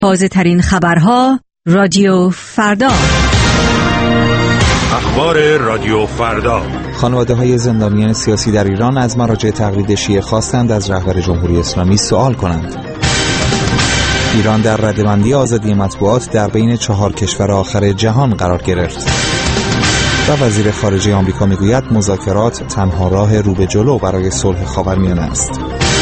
تازه‌ترین خبرها رادیو فردا. اخبار رادیو فردا. خانواده‌های زندانیان سیاسی در ایران از مراجع تقلید شیعه خواستند از رهبر جمهوری اسلامی سوال کنند. ایران در رده‌بندی آزادی مطبوعات در بین 4 کشور آخر جهان قرار گرفت. و وزیر خارجه آمریکا میگوید مذاکرات تنها راه رو به جلو برای صلح خاورمیانه است.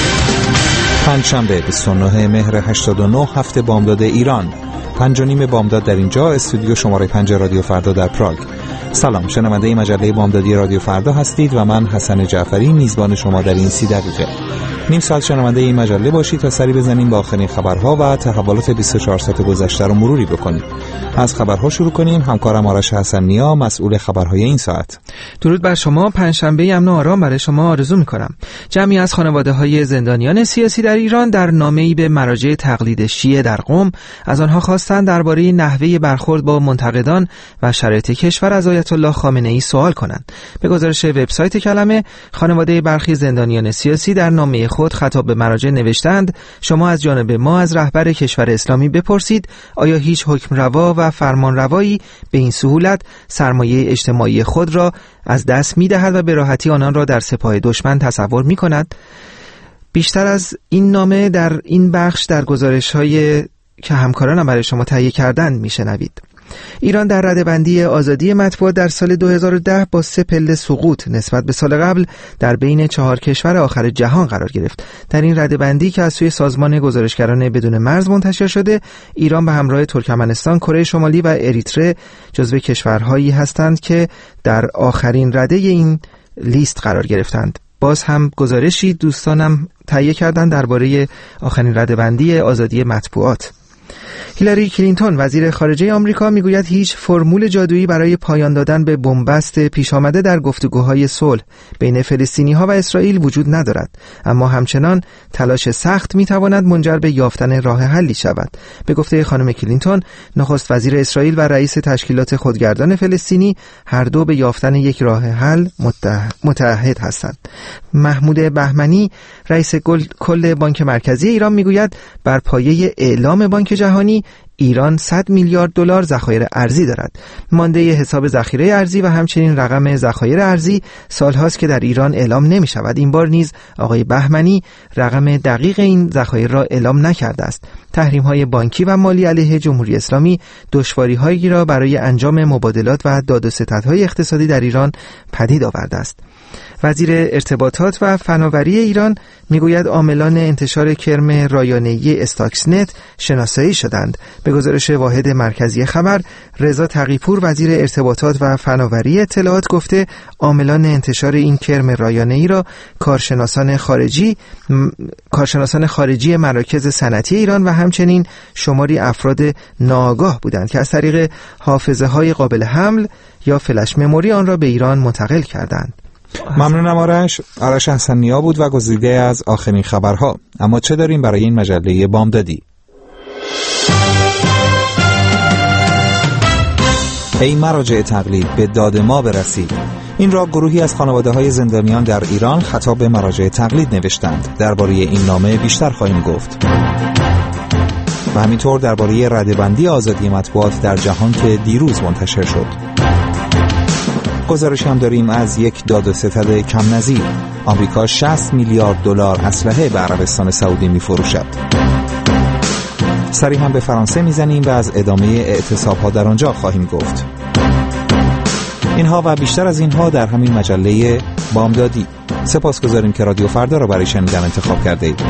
پنجشنبه 29 مهر 89 هفته بامداد ایران. 5:30 بامداد در اینجا، استودیو شماره 5 رادیو فردا در پراگ. سلام، شنونده مجله بامدادی رادیو فردا هستید و من حسن جعفری میزبان شما در این 30 دقیقه. نیم ساعت شنونده این مجله باشید تا سری بزنیم با آخرین خبرها و تحولات 24 ساعت گذشته رو مروری بکنیم. از خبرها شروع کنیم. همکارم آرش حسن‌نیا مسئول خبرهای این ساعت. درود بر شما. پنجشنبه امن و آرام برای شما آرزو می‌کنم. جمعی از خانواده‌های زندانیان سیاسی در ایران در نامه‌ای به مراجع تقلید شیعه در قم از آنها خواستند درباره نحوه برخورد با منتقدان و شرایط کشور از آیت الله خامنه‌ای سوال کنند. به گزارش وبسایت کلمه، خانواده برخی زندانیان سیاسی در نامه خود خطاب به مراجع نوشتند: شما از جانب ما از رهبر کشور اسلامی بپرسید آیا هیچ حکمروا و فرمانروایی به این سهولت سرمایه اجتماعی خود را از دست می‌دهد و به راحتی آنان را در سپاه دشمن تصور می‌کند؟ بیشتر از این نامه در این بخش در گزارش‌های که همکارانم برای شما تهیه کردند می‌شنوید. ایران در رده‌بندی آزادی مطبوعات در سال 2010 با 3 پله سقوط نسبت به سال قبل در بین 4 کشور آخر جهان قرار گرفت. در این رده‌بندی که از سوی سازمان گزارشگران بدون مرز منتشر شده، ایران به همراه ترکمنستان، کره شمالی و اریتره جزو کشورهایی هستند که در آخرین رده این لیست قرار گرفتند. باز هم گزارشی دوستانم تهیه کردند درباره آخرین رده‌بندی آزادی مطبوعات. هیلاری کلینتون وزیر خارجه آمریکا میگوید هیچ فرمول جادویی برای پایان دادن به بنبست پیش آمده در گفتگوهای صلح بین فلسطینی‌ها و اسرائیل وجود ندارد، اما همچنان تلاش سخت میتواند منجر به یافتن راه حلی شود. به گفته خانم کلینتون، نخست وزیر اسرائیل و رئیس تشکیلات خودگردان فلسطینی هر دو به یافتن یک راه حل متعهد هستند. محمود بهمنی رئیس کل بانک مرکزی ایران میگوید بر پایه اعلام بانک جهانی ایران 100 میلیارد دلار ذخایر ارزی دارد. مانده حساب ذخیره ارزی و همچنین رقم ذخایر ارزی سالهاست که در ایران اعلام نمی شود. این بار نیز آقای بهمنی رقم دقیق این ذخایر را اعلام نکرده است. تحریم های بانکی و مالی علیه جمهوری اسلامی دشواری هایی را برای انجام مبادلات و داد و ستدهای اقتصادی در ایران پدید آورده است. وزیر ارتباطات و فناوری ایران میگوید عاملان انتشار کرم رایانه‌ای استاکسنت شناسایی شدند. به گزارش واحد مرکزی خبر، رضا تقی‌پور وزیر ارتباطات و فناوری اطلاعات گفته عاملان انتشار این کرم رایانه‌ای را کارشناسان خارجی مراکز صنعتی ایران و همچنین شماری افراد ناآگاه بودند که از طریق حافظه‌های قابل حمل یا فلش مموری آن را به ایران منتقل کردند. ممنونم آرش حسن‌نیا بود و گزیده از آخرین خبرها. اما چه داریم برای این مجله بامدادی؟ ای مراجع تقلید به داد ما برسید. این را گروهی از خانواده‌های زندانیان در ایران خطاب به مراجع تقلید نوشتند. درباره این نامه بیشتر خواهیم گفت. و همینطور درباره رده‌بندی آزادی مطبوعات در جهان که دیروز منتشر شد. گزارش هم داریم از یک داد و ستد کم نظیر. آمریکا 60 میلیارد دلار اسلحه به عربستان سعودی می‌فروشد. سری هم به فرانسه میزنیم و از ادامه اعتصاب‌ها در آنجا خواهیم گفت. اینها و بیشتر از اینها در همین مجله بامدادی. سپاسگزاریم که رادیو فردا را برای شنیدن انتخاب کرده اید.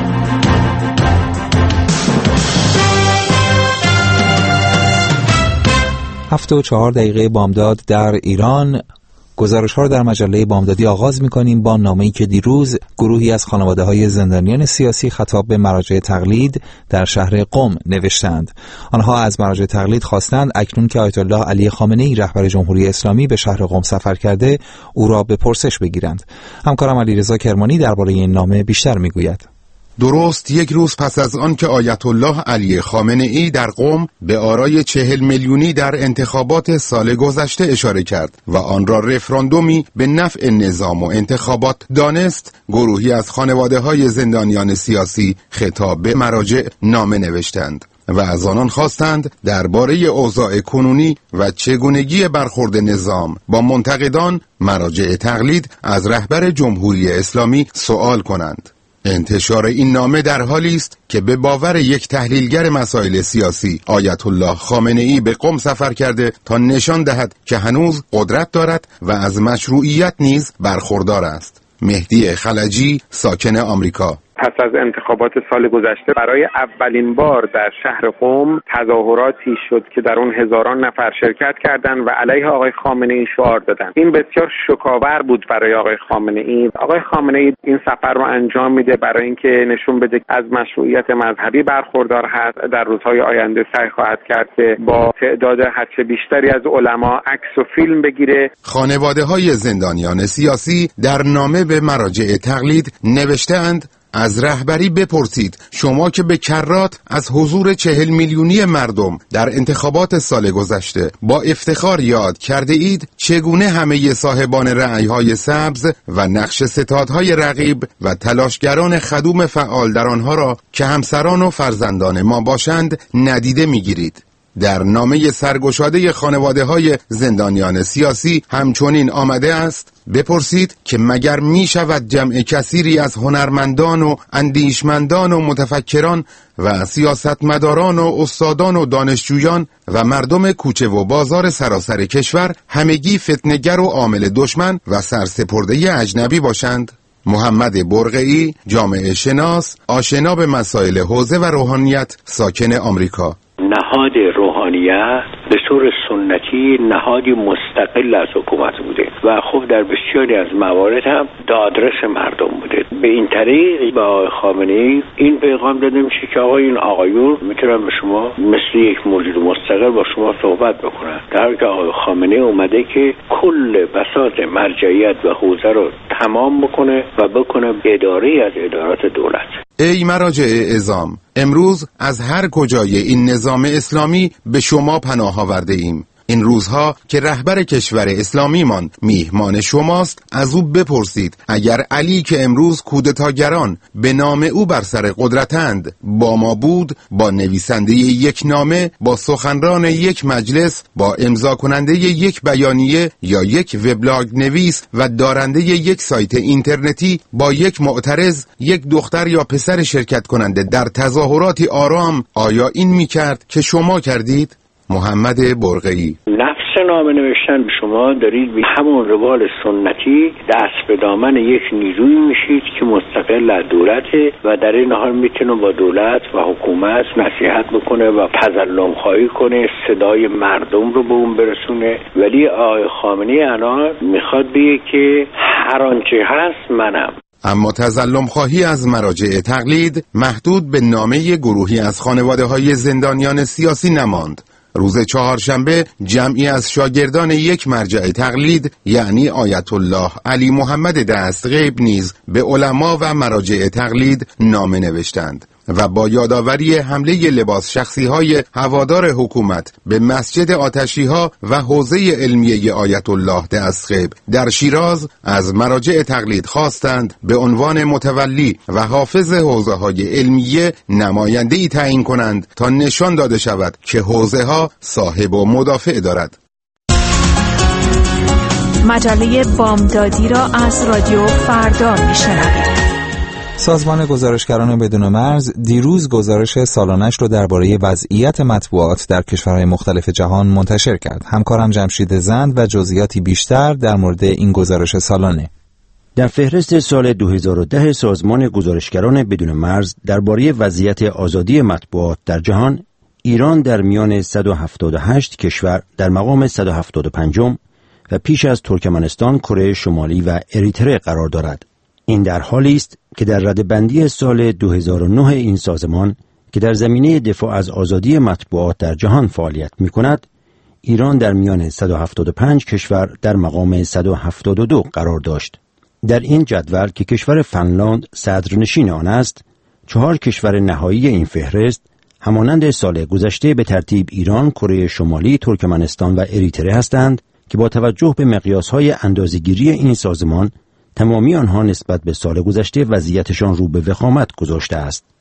7:04 بامداد در ایران. گزارش ها را در مجله بامدادی آغاز می‌کنیم با نامه‌ای که دیروز گروهی از خانواده‌های زندانیان سیاسی خطاب به مراجع تقلید در شهر قم نوشتند. آنها از مراجع تقلید خواستند اکنون که آیت الله علی خامنه‌ای رهبر جمهوری اسلامی به شهر قم سفر کرده او را به پرسش بگیرند. همکارم علیرضا کرمانی درباره این نامه بیشتر می‌گوید. درست یک روز پس از آن که آیت الله علی خامنه‌ای در قم به آرای 40 میلیونی در انتخابات سال گذشته اشاره کرد و آن را رفراندومی به نفع نظام و انتخابات دانست، گروهی از خانواده‌های زندانیان سیاسی خطاب به مراجع نامه نوشتند. و از آنان خواستند درباره اوضاع کنونی و چگونگی برخورد نظام با منتقدان مراجع تقلید از رهبر جمهوری اسلامی سوال کنند. انتشار این نامه در حالی است که به باور یک تحلیلگر مسائل سیاسی آیت الله خامنه ای به قم سفر کرده تا نشان دهد که هنوز قدرت دارد و از مشروعیت نیز برخوردار است. مهدی خلجی، ساکن آمریکا: پس از انتخابات سال گذشته برای اولین بار در شهر قم تظاهراتی شد که در اون هزاران نفر شرکت کردند و علیه آقای خامنه ای شعار دادند. این بسیار شوک‌آور بود برای آقای خامنه ای. آقای خامنه ای این سفر رو انجام میده برای اینکه نشون بده از مشروعیت مذهبی برخوردار هست. در روزهای آینده سعی خواهد کرد که با تعداد هرچه بیشتری از علما عکس و فیلم بگیره. خانواده‌های زندانیان سیاسی در نامه به مراجع تقلید نوشته‌اند: از رهبری بپرسید شما که به کرات از حضور 40 میلیونی مردم در انتخابات سال گذشته با افتخار یاد کرده اید چگونه همه صاحبان رأی‌های سبز و نقش ستادهای رقیب و تلاشگران خدوم فعال در آنها را که همسران و فرزندان ما باشند ندیده میگیرید. در نامه سرگشاده خانواده‌های زندانیان سیاسی همچنین آمده است: بپرسید که مگر می شود جمع کثیری از هنرمندان و اندیشمندان و متفکران و سیاستمداران و استادان و دانشجویان و مردم کوچه و بازار سراسر کشور همگی فتنه‌گر و عامل دشمن و سرسپرده اجنبی باشند؟ محمد برقعی، جامعه شناس، آشنا به مسائل حوزه و روحانیت، ساکن آمریکا: نهاد روحانیت به طور سنتی نهادی مستقل از حکومت بوده و خب در بسیاری از موارد هم دادرس مردم بوده. به این طریق با آقای خامنه‌ای این پیغام داده میشه که آقای این آقایون میتونن به شما مثل یک موجود مستقل با شما صحبت بکنن، در حالی که آقای خامنه‌ای اومده که کل بساط مرجعیت و حوزه رو تمام بکنه و بکنه اداره از ادارات دولت. ای مراجع اعظام، امروز از هر کجای این نظام اسلامی به شما پناه آورده ایم. این روزها که رهبر کشور اسلامیمان میهمان شماست، از او بپرسید اگر علی که امروز کودتاگران به نام او بر سر قدرتند با ما بود، با نویسنده یک نامه، با سخنران یک مجلس، با امضا کننده یک بیانیه یا یک وبلاگ نویس و دارنده یک سایت اینترنتی، با یک معترض، یک دختر یا پسر شرکت کننده در تظاهراتی آرام، آیا این میکرد که شما کردید؟ محمد برقعی: نفس نامه نوشتن به شما دارید به همون روال سنتی دست به دامن یک نیروی میشید که مستقل از دولته و در این حال میتونه با دولت و حکومت نصیحت بکنه و تظلم خواهی کنه، صدای مردم رو به اون برسونه. ولی آقای خامنه‌ای الان میخواد بگه که هر آنچه هست منم. اما تظلم خواهی از مراجع تقلید محدود به نامه گروهی از خانواده‌های زندانیان سیاسی نماند. روز چهارشنبه جمعی از شاگردان یک مرجع تقلید یعنی آیت الله علی محمد دستغیب نیز به علما و مراجع تقلید نامه نوشتند و با یادآوری حمله لباس شخصی‌های هوادار حکومت به مسجد آتشی‌ها و حوزه علمیه آیت الله دستغیب در شیراز از مراجع تقلید خواستند به عنوان متولی و حافظ حوزه‌های علمیه نماینده‌ای تعیین کنند تا نشان داده شود که حوزه‌ها صاحب و مدافع دارد. مجله بامدادی را از رادیو فردا میشنوید. سازمان گزارشگران بدون مرز دیروز گزارش سالانش رو درباره وضعیت مطبوعات در کشورهای مختلف جهان منتشر کرد. همکارم جمشید زند و جزئیاتی بیشتر در مورد این گزارش سالانه. در فهرست سال 2010 سازمان گزارشگران بدون مرز درباره وضعیت آزادی مطبوعات در جهان، ایران در میان 178 کشور در مقام 175م و پیش از ترکمنستان، کره شمالی و اریتره قرار دارد. این در حالی است که در رده‌بندی سال 2009 این سازمان که در زمینه دفاع از آزادی مطبوعات در جهان فعالیت می‌کند، ایران در میان 175 کشور در مقام 172 قرار داشت. در این جدول که کشور فنلاند صدرنشین آن است، 4 کشور نهایی این فهرست همانند سال گذشته به ترتیب ایران، کره شمالی، ترکمنستان و اریتره هستند که با توجه به مقیاس‌های اندازه‌گیری این سازمان تمامی آنها نسبت به سال گذشته وضعیتشان رو به وخامت گذاشته است.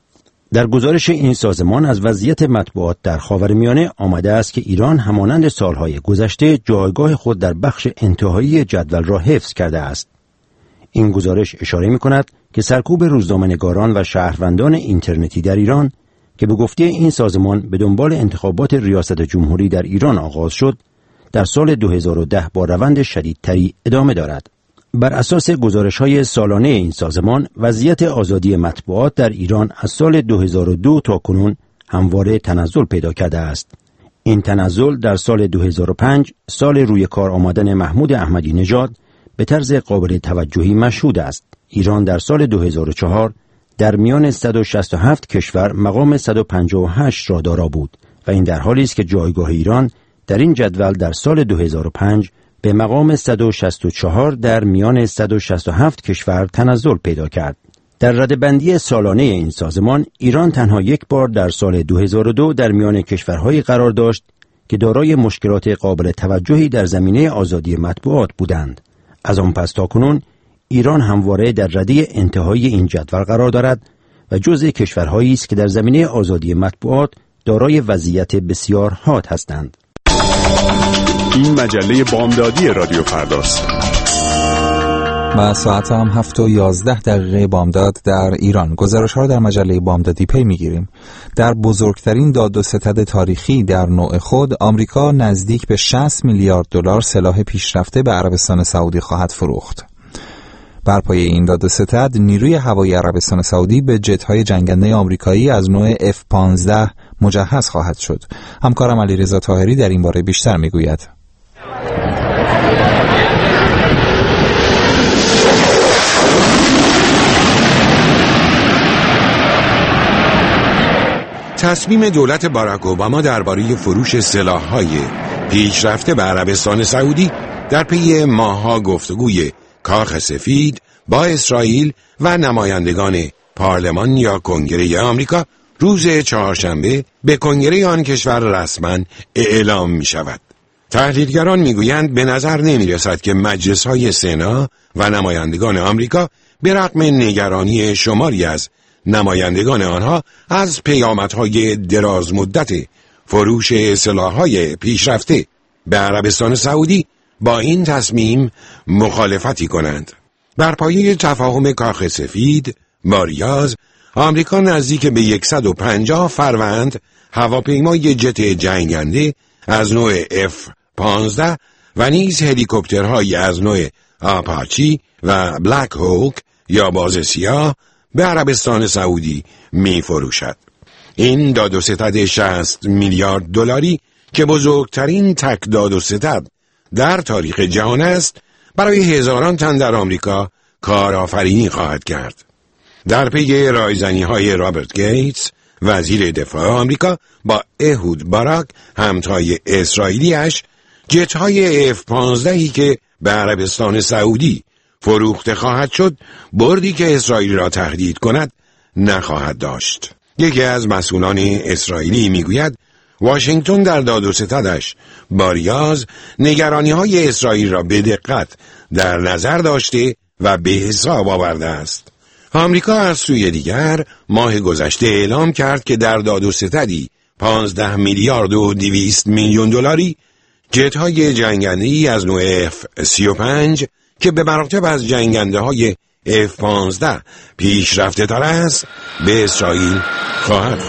در گزارش این سازمان از وضعیت مطبوعات در خاورمیانه آمده است که ایران همانند سالهای گذشته جایگاه خود در بخش انتهایی جدول را حفظ کرده است. این گزارش اشاره می‌کند که سرکوب روزنامه‌نگاران و شهروندان اینترنتی در ایران که به گفته این سازمان به دنبال انتخابات ریاست جمهوری در ایران آغاز شد، در سال 2010 با روند شدیدتری ادامه دارد. بر اساس گزارش‌های سالانه این سازمان، وضعیت آزادی مطبوعات در ایران از سال 2002 تا کنون همواره تنزل پیدا کرده است. این تنزل در سال 2005، سال روی کار آمدن محمود احمدی نژاد، به طرز قابل توجهی مشهود است. ایران در سال 2004 در میان 167 کشور مقام 158 را دارا بود و این در حالی است که جایگاه ایران در این جدول در سال 2005 به مقام 164 در میان 167 کشور تنزل پیدا کرد. در رده‌بندی سالانه این سازمان، ایران تنها یک بار در سال 2002 در میان کشورهایی قرار داشت که دارای مشکلات قابل توجهی در زمینه آزادی مطبوعات بودند. از آن پس تا کنون ایران همواره در رده انتهایی این جدول قرار دارد و جزء کشورهایی است که در زمینه آزادی مطبوعات دارای وضعیت بسیار حاد هستند. این مجله بامدادی رادیو فرداست. و ساعت هم 7:11 بامداد در ایران. گزارش ها را در مجله بامدادی پی میگیریم. در بزرگترین داد و ستد تاریخی در نوع خود، آمریکا نزدیک به 60 میلیارد دلار سلاح پیشرفته به عربستان سعودی خواهد فروخت. بر پایه این داد و ستد، نیروی هوایی عربستان سعودی به جت‌های جنگنده آمریکایی از نوع F-15 مجهز خواهد شد. همکارم علیرضا طاهری در این باره بیشتر میگوید. تصمیم دولت باراک اوباما درباره فروش سلاح‌های پیشرفته به عربستان سعودی در پی ماه‌ها گفتگوی کاخ سفید با اسرائیل و نمایندگان پارلمان یا کنگره آمریکا روز چهارشنبه به کنگره آن کشور رسما اعلام می شود. تحلیلگران می گویند به نظر نمی رسد که مجلس‌های سنا و نمایندگان آمریکا به رغم نگرانی شماری از نمایندگان آنها از پیامدهای دراز مدت فروش سلاح‌های پیشرفته به عربستان سعودی با این تصمیم مخالفتی کنند. بر پایه تفاهم کاخ سفید با ریاض، آمریکا نزدیک به 150 فروند هواپیمای جت جنگنده از نوع F-15 و نیز هلیکوپترهایی از نوع آپاچی و بلک هوک یا باز سیاه به عربستان سعودی می فروشد. این داد و ستد 60 میلیارد دلاری که بزرگترین تک داد و ستد در تاریخ جهان است، برای هزاران تن در آمریکا کارآفرینی خواهد کرد. در پی رایزنی‌های رابرت گیتس، وزیر دفاع آمریکا، با اهود باراک، همتای اسرائیلیش، جت‌های F-15 که به عربستان سعودی فروخته خواهد شد، بردی که اسرائیل را تهدید کند نخواهد داشت. یکی از مسئولان اسرائیلی میگوید واشنگتن در داد و ستدش با ریاض نگرانی‌های اسرائیل را به دقت در نظر داشته و به حساب آورده است. آمریکا از سوی دیگر ماه گذشته اعلام کرد که در داد و ستدی 15 میلیارد و 200 میلیون دلاری جت‌های جنگنده‌ای از نوع F-35 که به مراتب از جنگنده‌های F-15 پیشرفته تر است به اسرائیل خواهد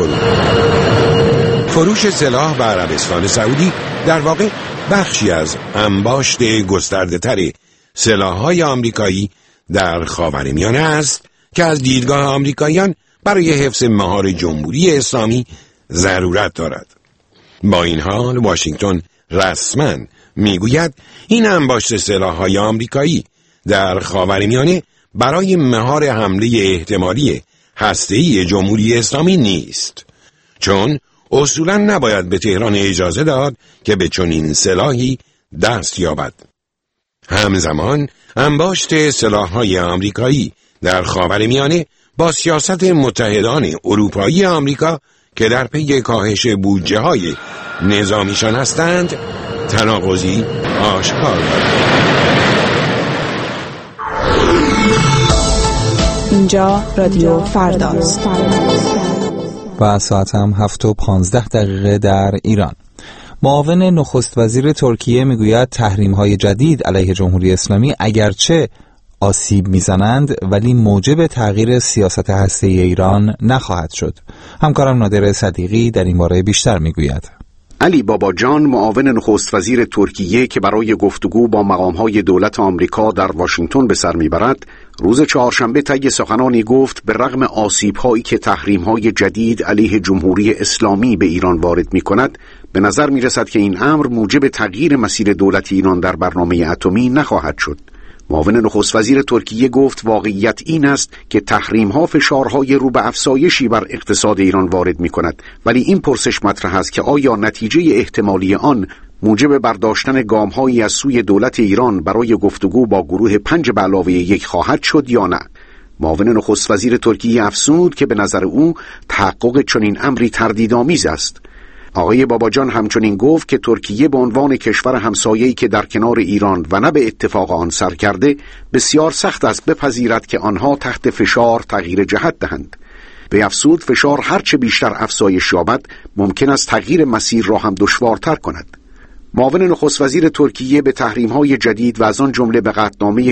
فروخت. فروش سلاح به عربستان سعودی در واقع بخشی از انباشت گسترده تر سلاح‌های آمریکایی در خاورمیانه است که از دیدگاه آمریکاییان برای حفظ مهار جمهوری اسلامی ضرورت دارد. با این حال واشنگتن رسما میگوید این انباشت سلاح‌های آمریکایی در خاورمیانه برای مهار حمله احتمالی هسته‌ای جمهوری اسلامی نیست، چون اصولاً نباید به تهران اجازه داد که به چنین سلاحی دست یابد. همزمان انباشت سلاح‌های آمریکایی در خاورمیانه با سیاست متحدان اروپایی آمریکا که در پی کاهش بودجه‌های نظامیشان هستند تناقضی آشکار دارد. اینجا رادیو فرداست. و ساعت هم 7:15 در ایران. معاون نخست وزیر ترکیه میگوید تحریم‌های جدید علیه جمهوری اسلامی اگرچه آسیب میزنند ولی موجب تغییر سیاست هسته‌ای ایران نخواهد شد. همکارم نادر صدیقی در این باره بیشتر میگوید. علی باباجان معاون نخست وزیر ترکیه که برای گفتگو با مقام‌های دولت آمریکا در واشنگتن به سر میبرد، روز چهارشنبه طی سخنانی گفت به رغم آسیب‌هایی که تحریم‌های جدید علیه جمهوری اسلامی به ایران وارد می‌کند، به نظر می‌رسد که این امر موجب تغییر مسیر دولت ایران در برنامه اتمی نخواهد شد. معاون نخست وزیر ترکیه گفت واقعیت این است که تحریم‌ها فشارهای رو به افزایشی بر اقتصاد ایران وارد می‌کند، ولی این پرسش مطرح است که آیا نتیجه احتمالی آن موجب برداشتن گام‌هایی از سوی دولت ایران برای گفتگو با گروه 5+1 خواهد شد یا نه. معاون نخست وزیر ترکیه افزود که به نظر او تحقق چنین امری تردیدآمیز است. آقای باباجان همچنین گفت که ترکیه به عنوان کشور همسایه‌ای که در کنار ایران و نه به اتفاق آن سر کرده، بسیار سخت است بپذیرد که آنها تحت فشار تغییر جهت دهند. به افزود فشار هرچه بیشتر افزایش یابد ممکن است تغییر مسیر را هم دشوارتر کند. معاون نخست وزیر ترکیه به تحریم‌های جدید و از آن جمله به قطعنامه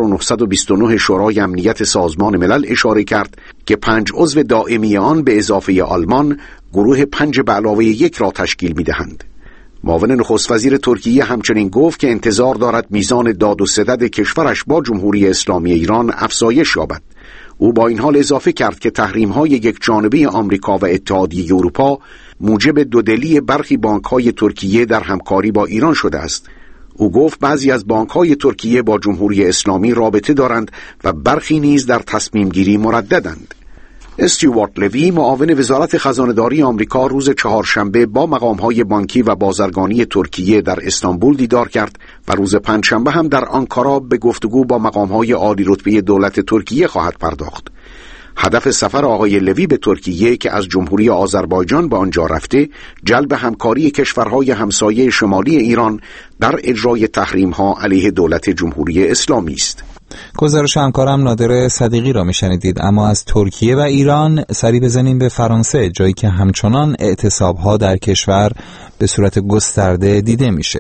1929 شورای امنیت سازمان ملل اشاره کرد که 5 عضو دائمی آن به اضافه آلمان گروه 5+1 را تشکیل می‌دهند. معاون نخست وزیر ترکیه همچنین گفت که انتظار دارد میزان داد و ستد کشورش با جمهوری اسلامی ایران افزایش یابد. او با این حال اضافه کرد که تحریم‌های یک جانبه آمریکا و اتحادیه اروپا موجب دودلی برخی بانک‌های ترکیه در همکاری با ایران شده است. او گفت بعضی از بانک‌های ترکیه با جمهوری اسلامی رابطه دارند و برخی نیز در تصمیم گیری مرددند. استیوارت لوی معاون وزارت خزانه‌داری آمریکا روز چهارشنبه با مقام‌های بانکی و بازرگانی ترکیه در استانبول دیدار کرد و روز پنجشنبه هم در آنکارا به گفتگو با مقام‌های عالی رتبه دولت ترکیه خواهد پرداخت. هدف سفر آقای لوی به ترکیه که از جمهوری آذربایجان به آنجا رفته، جلب همکاری کشورهای همسایه شمالی ایران در اجرای تحریم‌ها علیه دولت جمهوری اسلامی است. گزارش همکارم نادر صدیقی را میشنیدید. اما از ترکیه و ایران سری بزنیم به فرانسه، جایی که همچنان اعتصاب‌ها در کشور به صورت گسترده دیده میشه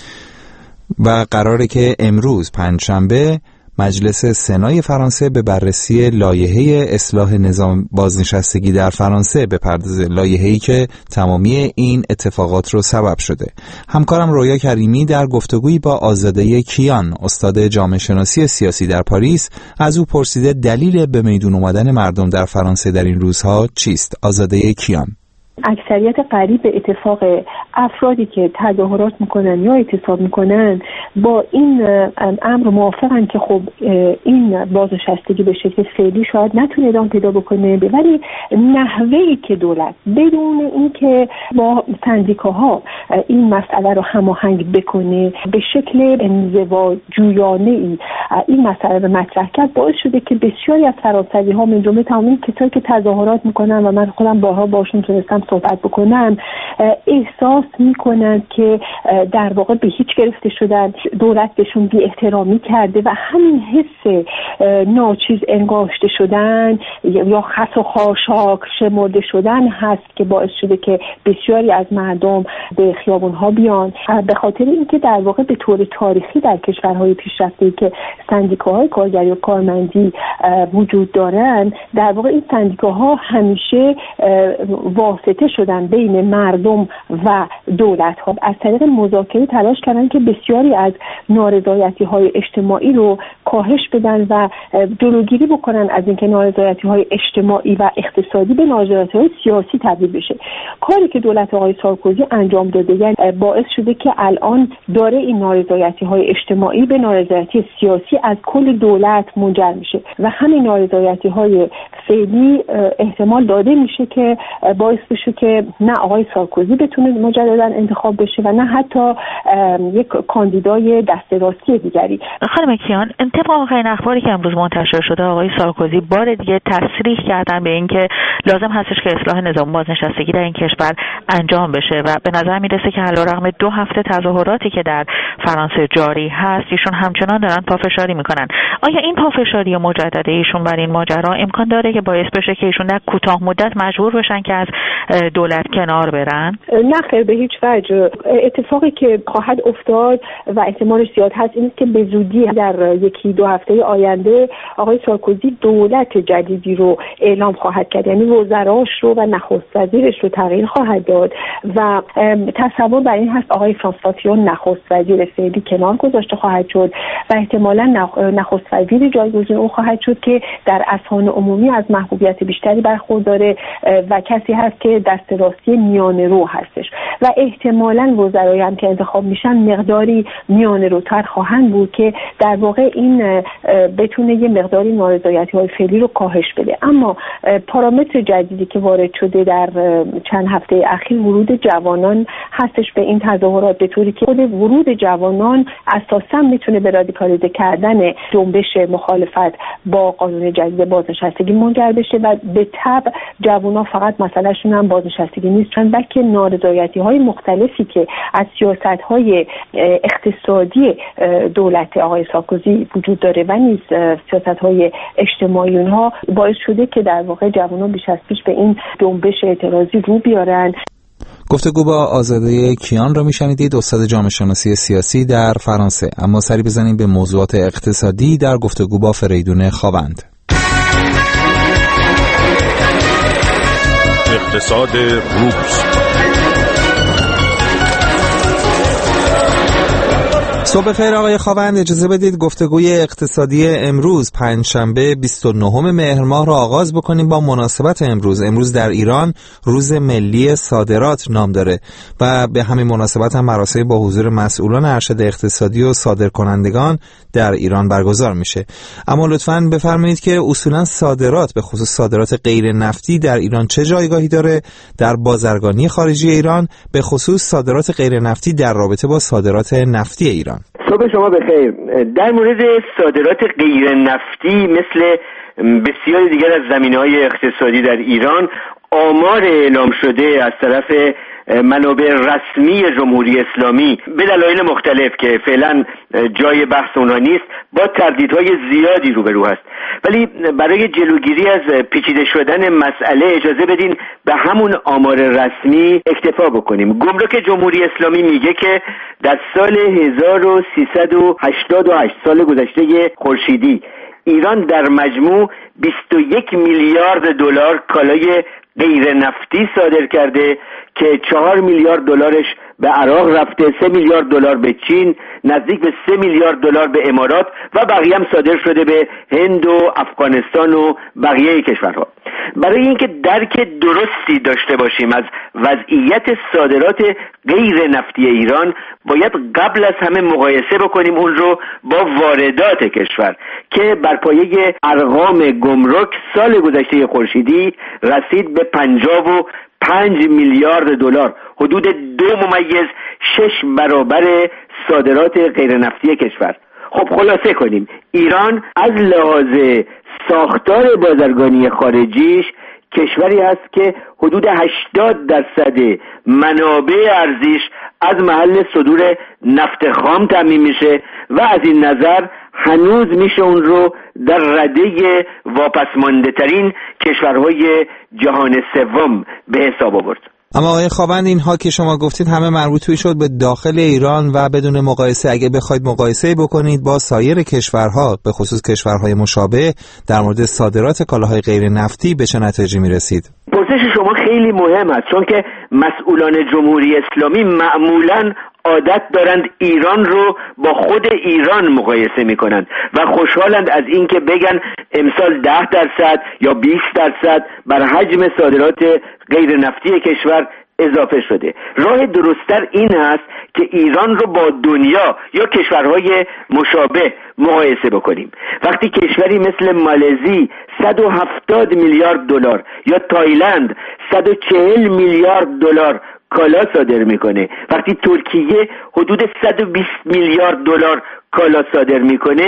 و قراره که امروز پنجشنبه مجلس سنای فرانسه به بررسی لایحه اصلاح نظام بازنشستگی در فرانسه بپردازه، لایحه‌ای که تمامی این اتفاقات رو سبب شده. همکارم رویا کریمی در گفتگویی با آزاده کیان، استاد جامعه شناسی سیاسی در پاریس، از او پرسیده دلیل به میدون اومدن مردم در فرانسه در این روزها چیست. آزاده کیان: اکثریت قریب به اتفاق افرادی که تظاهرات میکنن یا اعتصاب میکنن با این امر موافقن که خب این بازنشستگی به شکل فعلی شاید نتونه ادامه پیدا بکنه، ولی نحوهی که دولت بدون اینکه با سندیکاها این مسئله رو هماهنگ بکنه به شکل انزواجویانه‌ای این مسئله رو مطرح کرد، باعث شده که بسیاری از فرانسوی‌ها من جمله تمامی کسایی که تظاهرات میکنن و من خودم بارها باشون تونستم صحبت بکنم، احساس میکنن که در واقع به هیچ گرفته شدن، دولت بهشون بی احترامی کرده و همین حس ناچیز انگاشته شدن یا خس و خاشاک شمرده شدن هست که باعث شده که بسیاری از مردم به خیابونها بیان، به خاطر اینکه در واقع به طور تاریخی در کشورهای پیشرفته که سندیکاهای کارگری و کارمندی وجود دارن، در واقع این سندیکاها همیشه واسطه شدن بین مردم و دولت ها، از طریق مذاکره تلاش کردن که بسیاری از نارضایتی های اجتماعی رو کاهش بدن و جلوگیری بکنن از اینکه نارضایتی های اجتماعی و اقتصادی به نارضایتی های سیاسی تبدیل بشه. کاری که دولت آقای سارکوزی انجام داده یعنی باعث شده که الان داره این نارضایتی های اجتماعی به نارضایتی سیاسی از کل دولت منجر میشه و همین نارضایتی های فعلی احتمال داده میشه که باعث بشه که نه آقای سارکوزی بتونه مجددا انتخاب بشه و نه حتی یک کاندیدای دست راستی دیگری. خانم کیان، طبق این اخباری که امروز منتشر شده، آقای سارکوزی بار دیگه تصریح کردن به اینکه لازم هستش که اصلاح نظام بازنشستگی در این کشور انجام بشه و به نظر نظر میرسه که علیرغم 2 هفته تظاهراتی که در فرانسه جاری هست ایشون همچنان دارن پافشاری میکنن. آیا این پافشاری مجدد ایشون بر این ماجرا امکان داره که باعث بشه که ایشون در کوتاه مدت مجبور بشن که از دولت کنار برن؟ نه خیر، به هیچ وجه. اتفاقی که خواهد افتاد و احتمالش زیاد هست این است که به زودی در 1-2 هفته آینده آقای سارکوزی دولت جدیدی رو اعلام خواهد کرد، یعنی وزراش رو و نخست وزیرش رو تغییر خواهد داد و تصور بر این هست آقای فرانسوا فیون نخست وزیر فعلی کنار گذاشته خواهد شد و احتمالاً نخست وزیر جایگزین او خواهد شد که در اذهان عمومی از محبوبیت بیشتری برخورداره و کسی هست که دست راستی میانه رو هستش و احتمالاً وزرایی هم که انتخاب میشن مقداری میانه روتر خواهند بود که در واقع این بتونه یه مقداری نارضایتی‌های فعلی رو کاهش بده. اما پارامتر جدیدی که وارد شده در چند هفته اخیر ورود جوانان هستش به این تظاهرات، به طوری که خود ورود جوانان اساساً میتونه به رادیکالیزه کردن جنبش مخالفت با قانون جدید بازنشستگی منجر بشه و به تبع جوانان فقط مسئلهشون هم بازنشستگی نیست، بلکه نارضایتی‌های مختلفی که از سیاست‌های اقتصادی دولت آقای سارکوزی وجود داره و نیز سیاست‌های اجتماعی اونها باعث شده که در واقع جوانان بیش از پیش به این جنبش اعتراضی رو بیارن. گفتگو با آزاده کیان را میشنیدید، استاد جامعه شناسی سیاسی در فرانسه. اما سری بزنیم به موضوعات اقتصادی در گفتگو با فریدون خاوند. اقتصاد روز. صبح خیر آقای خاوند، اجازه بدید گفتگوی اقتصادی امروز پنجشنبه 29 مهر ماه را آغاز بکنیم با مناسبت امروز در ایران روز ملی صادرات نام داره و به همین مناسبت هم مراسم با حضور مسئولان ارشد اقتصادی و صادرکنندگان در ایران برگزار میشه. اما لطفاً بفرمایید که اصولاً صادرات، به خصوص صادرات غیر نفتی در ایران چه جایگاهی داره در بازرگانی خارجی ایران، به خصوص صادرات غیر نفتی در رابطه با صادرات نفتی ایران؟ صبح شما بخیر. در مورد صادرات غیر نفتی مثل بسیاری دیگر از زمینه‌های اقتصادی در ایران آمار اعلام شده از طرف منابع رسمی جمهوری اسلامی به دلایل مختلف که فعلا جای بحث اونها نیست با تردیدهای زیادی روبرو هست، ولی برای جلوگیری از پیچیده شدن مسئله اجازه بدین به همون آمار رسمی اکتفا بکنیم. گمرک جمهوری اسلامی میگه که در سال 1388 سال گذشته خورشیدی ایران در مجموع 21 میلیارد دلار کالای غیر نفتی صادر کرده که 4 میلیارد دلارش به عراق رفته، 3 میلیارد دلار به چین، نزدیک به 3 میلیارد دلار به امارات و بقیه هم صادر شده به هند و افغانستان و بقیه کشورها. برای اینکه درک درستی داشته باشیم از وضعیت صادرات غیر نفتی ایران باید قبل از همه مقایسه بکنیم اون رو با واردات کشور که بر پایه ارقام گمرک سال گذشته خورشیدی رسید به 55 میلیارد دلار، حدود 2.6 برابر صادرات غیر نفتی کشور. خب خلاصه کنیم، ایران از لحاظ ساختار بازرگانی خارجیش کشوری هست که حدود 80% منابع ارزیش از محل صدور نفت خام تامین میشه و از این نظر هنوز میشه اون رو در رده واپسمانده ترین کشورهای جهان سوم به حساب آورد. اما آقای خاوند، اینها که شما گفتید همه مربوط شد به داخل ایران و بدون مقایسه. اگه بخواید مقایسه بکنید با سایر کشورها، به خصوص کشورهای مشابه، در مورد صادرات کالاهای غیر نفتی به چه نتیجه میرسید؟ پرسش شما خیلی مهم است، چون که مسئولان جمهوری اسلامی معمولاً عادت دارند ایران رو با خود ایران مقایسه میکنند و خوشحالند از اینکه بگن امسال 10% یا 20% بر حجم صادرات غیر نفتی کشور اضافه شده. راه درست‌تر این است که ایران رو با دنیا یا کشورهای مشابه مقایسه بکنیم. وقتی کشوری مثل مالزی 170 میلیارد دلار یا تایلند 140 میلیارد دلار کالا صادر میکنه، وقتی ترکیه حدود 120 میلیارد دلار کالا صادر میکنه،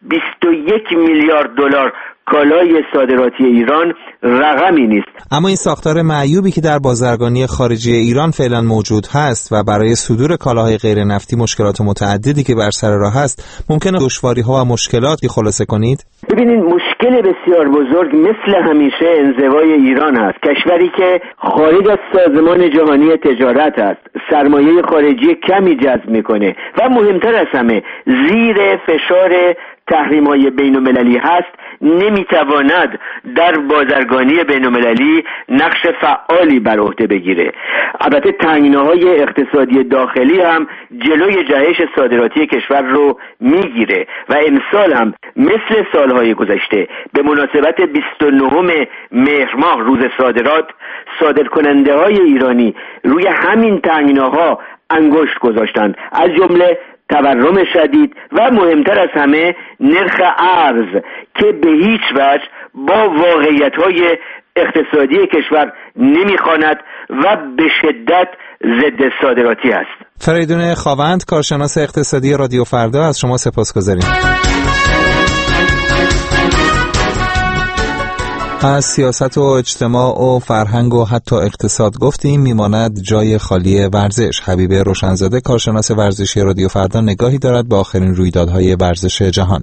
21 میلیارد دلار کالای صادراتی ایران رقمی نیست. اما این ساختار معیوبی که در بازرگانی خارجی ایران فعلا موجود هست و برای صدور کالاهای غیر نفتی مشکلات متعددی که بر سر راه هست، ممکنه دشواری‌ها و مشکلاتی خلاصه کنید؟ ببینید، مشکل بسیار بزرگ مثل همیشه انزوای ایران هست. کشوری که خارج از سازمان جهانی تجارت است، سرمایه خارجی کمی جذب میکنه و مهمتر از همه زیر فشار تحریم‌های بین‌المللی هست، نمیتواند در بازرگانی بین‌المللی نقش فعالی بر عهده بگیره. البته تنگناهای اقتصادی داخلی هم جلوی جهش صادراتی کشور رو میگیره و امسال هم مثل سالهای گذشته به مناسبت 29 مهر ماه روز صادرات، صادرکننده‌های ایرانی روی همین تنگناها انگشت گذاشتند، از جمله تورم شدید و مهمتر از همه نرخ ارز که به هیچ وجه با واقعیت‌های اقتصادی کشور نمیخواند و به شدت ضد صادراتی است. فریدون خاوند، کارشناس اقتصادی رادیو فردا، از شما سپاسگزاریم. از سیاست و اجتماع و فرهنگ و حتی اقتصاد گفتیم، میماند جای خالی ورزش. حبیب روشنزاده، کارشناس ورزشی رادیو فردا، نگاهی دارد به آخرین رویدادهای ورزش جهان.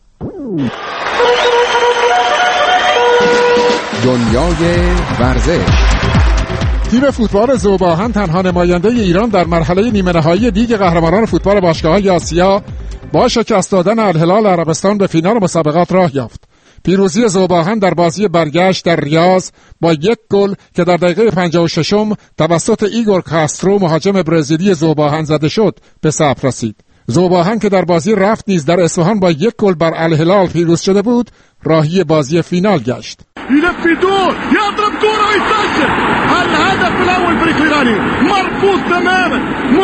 دنیای ورزش. تیم فوتبال ذوب‌آهن تنها نماینده ایران در مرحله نیمه نهایی لیگ قهرمانان فوتبال باشگاه‌های آسیا با شکست دادن الهلال عربستان به فینال مسابقات راه یافت. پیروزی ذوب‌آهن در بازی برگشت در ریاض با 1 گل که در دقیقه 56 توسط ایگور کاسترو مهاجم برزیلی ذوب‌آهن زده شد به ثبت رسید. ذوب‌آهن که در بازی رفت نیز در اصفهان با 1 گل بر الهلال پیروز شده بود، راهی بازی فینال گشت. يلف دور يضرب كرة ويسجل. الهدف الأول فريق إيراني مرفوض تماما.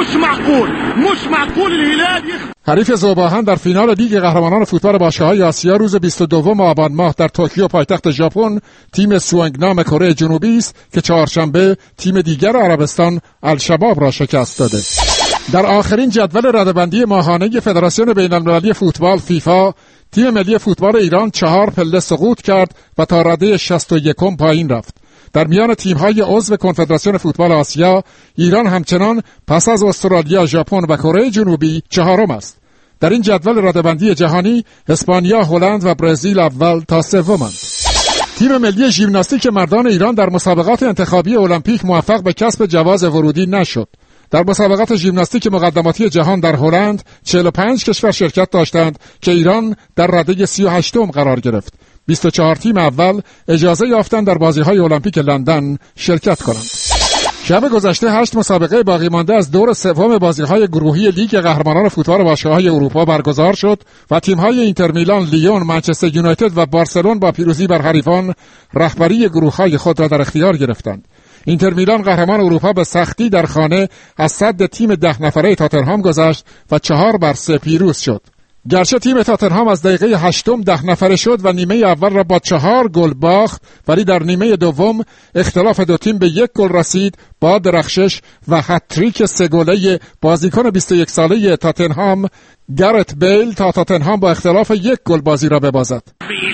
مش معقول الهلال حریف ذوب‌آهن در فینال لیگ قهرمانان فوتبال باشگاه‌های آسیا روز 22 آبان ماه در توکیو پایتخت ژاپن تیم سوانگنام کره جنوبی است که چهارشنبه تیم دیگر عربستان الشباب را شکست داده. در آخرین جدول رده‌بندی ماهانه فدراسیون بین‌المللی فوتبال فیفا، تیم ملی فوتبال ایران 4 پله سقوط کرد و تا رده 61 پایین رفت. در میان تیم‌های عضو کنفدراسیون فوتبال آسیا، ایران همچنان پس از استرالیا، ژاپن و کره جنوبی 4م است. در این جدول رده‌بندی جهانی، اسپانیا، هلند و برزیل اول تا سومند. تیم ملی ژیمناستیک مردان ایران در مسابقات انتخابی المپیک موفق به کسب جواز ورودی نشد. در مسابقات ژیمناستیک مقدماتی جهان در هلند 45 کشور شرکت داشتند که ایران در رده 38م قرار گرفت. 24 تیم اول اجازه یافتند در بازی‌های المپیک لندن شرکت کنند. شب گذشته 8 مسابقه باقی مانده از دور سوم بازی‌های گروهی لیگ قهرمانان فوتبال باشگاه‌های اروپا برگزار شد و تیم‌های اینتر میلان، لیون، منچستر یونایتد و بارسلون با پیروزی بر حریفان رهبری گروه‌های خود را در اختیار گرفتند. اینتر میلان قهرمان اروپا به سختی در خانه از صد تیم 10 نفره تاتنهام گذشت و 4-3 پیروز شد. گرچه تیم تاتنهام از دقیقه 8 10 نفره شد و نیمه اول را با 4 گل باخت، ولی در نیمه دوم اختلاف دو تیم به 1 گل رسید با درخشش و هتریک 3 گله بازیکن 21 ساله تاتنهام گارت بیل تا تاتنهام با اختلاف 1 گل بازی را ببازد.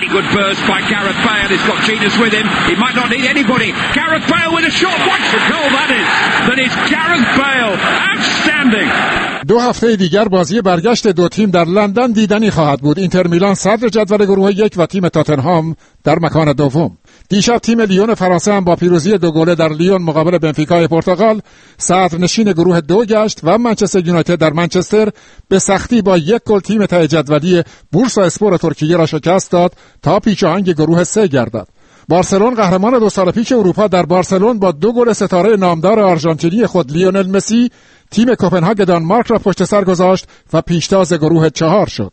دو هفته دیگر بازی برگشت دو تیم در لندن دیدنی خواهد بود. اینتر میلان صدر جدول گروه 1 و تیم تاتنهام در مکان دوم. دیشب تیم لیون فرانسه هم با پیروزی 2 گله در لیون مقابل بنفیکای پرتغال صدرنشین گروه 2 گشت و منچستر یونایتد در منچستر به سختی با 1 گل تیم ته جدولی بورسا اسپور ترکیه را شکست داد تا پیچ‌آهنگ گروه 3 گردد. بارسلون قهرمان 2 سال پیش اروپا در بارسلون با 2 گل ستاره نامدار آرژانتینی خود لیونل مسی تیم کوپنهاگ دانمارک را پشت سر گذاشت و پیشتاز گروه 4 شد.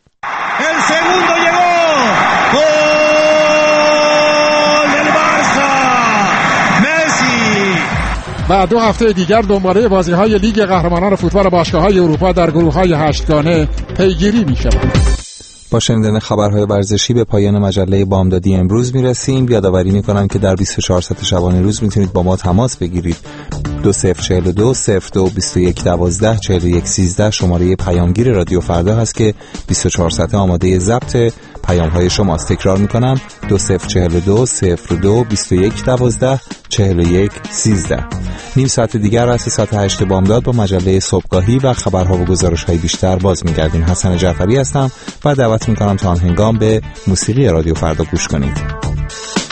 و 2 هفته دیگر دنباله بازی‌های لیگ قهرمانان فوتبال باشگاه‌های اروپا در گروه‌های 8گانه پیگیری می‌شود. با شنیدن خبرهای ورزشی به پایان مجله بامدادی امروز میرسیم. یادآوری میکنم که در 24 ساعت شبانه روز میتونید با ما تماس بگیرید. 2042 02 21 12 41 13 شماره پیامگیر رادیو فردا هست که 24 ساعت آماده ضبط پیام‌های شماست. تکرار می‌کنم 2042 02 21 12 41 13. نیم ساعت دیگر از ساعت 8 بامداد با مجله صبحگاهی و خبرها و گزارش‌های بیشتر باز می‌گردیم. حسن جعفری هستم و دعوت می‌کنم تا آن هنگام به موسیقی رادیو فردا گوش کنید.